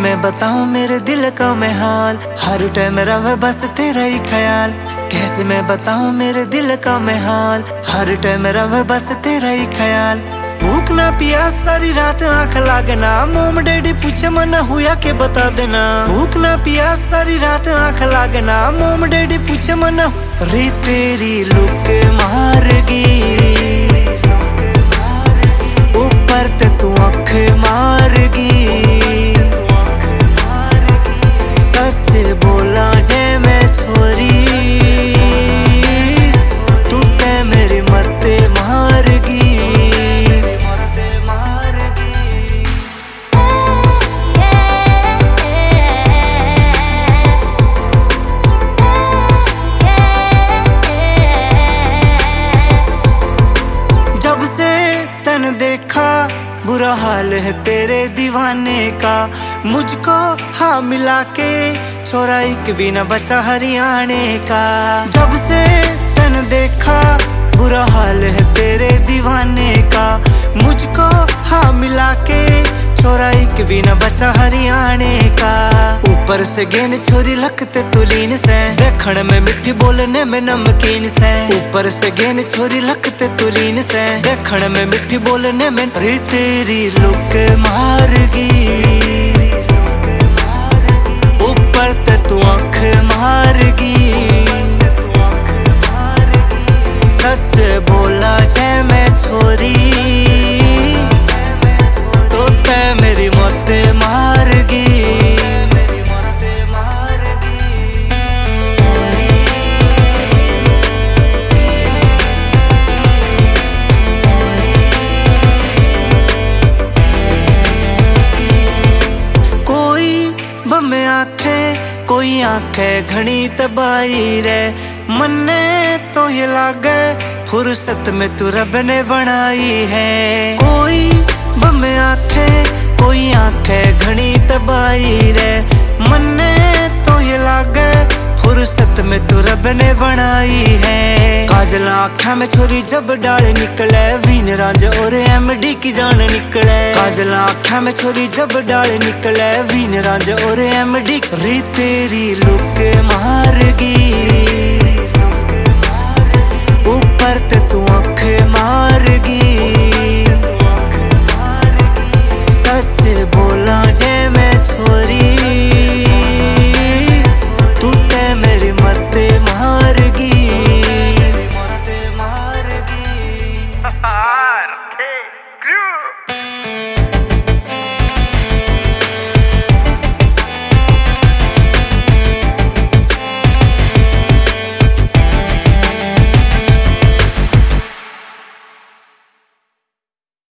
मैं बताऊं मेरे दिल का मैं हाल, हर टाइम रहे बस तेरा ही ख्याल। कैसे मैं बताऊं मेरे दिल का मैं हाल, हर टाइम रहे बस तेरा ही ख्याल। भूख ना पिया सारी रात आंख लागना, मोम डैडी पूछे मना हुआ के बता देना। भूख ना पिया सारी रात आंख लागना, मोम डैडी पूछे मना। रे तेरी लुक मारगी ऊपर ते तू आँख मारगी, सच बोला जे मैं छोरी तू ते मेरी मत मारगी। जब से तन देखा बुरा हाल है तेरे दीवाने का, मुझको हाँ मिला के छोरा एक भी न बचा हरियाणे का। जब से तन देखा बुरा हाल है तेरे दीवाने का, मुझको हाँ मिला के छोरा एक भी न बचा हरियाणे का। ऊपर से गेन छोरी लखते तुलीन से, देखण में मिठी बोलने में नमकीन से। ऊपर से गेन छोरी लखते तुलीन से, देखण में मिठी बोलने में। रे तेरी लुक मारगी ऊपर ते तू आँख मारगी, सच बोला जे मैं छोरी तो ते मेरी मत मारगी। बमे आंखें कोई आंखें घनी तबाही रे, मन्ने तो ये लागे फुर्सत में तू रब ने बनाई है। कोई बमे आंखें कोई आंखें घनी तबाही रे, मन्ने तो ये लागे फुर्सत में तू रब ने बनाई है। काजल आँखा में छोरी जब डाल निकले, वीन रांझ और एमडी की जान निकले। काजल आँखा में छोरी जब डाल निकले, वीन रांझ और एमडी। रे तेरी लुक